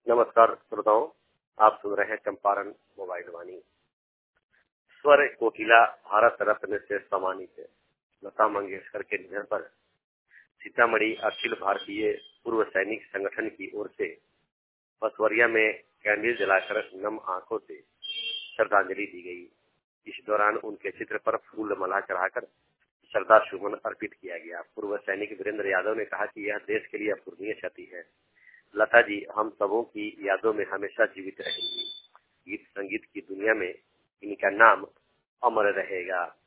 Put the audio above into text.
नमस्कार श्रोताओं, आप सुन रहे हैं चंपारण मोबाइल वाणी। स्वर कोकिला भारत रत्न से सम्मानित लता मंगेशकर के निधन पर सीतामढ़ी अखिल भारतीय पूर्व सैनिक संगठन की ओर से बसवरिया में कैंडल जलाकर नम आंखों से श्रद्धांजलि दी गई। इस दौरान उनके चित्र पर फूल माला चढ़ाकर श्रद्धा सुमन अर्पित किया गया। पूर्व सैनिक वीरेंद्र यादव ने कहा कि यह देश के लिए अपूरणीय क्षति है। लता जी हम सबों की यादों में हमेशा जीवित रहेंगी। गीत संगीत की दुनिया में इनका नाम अमर रहेगा।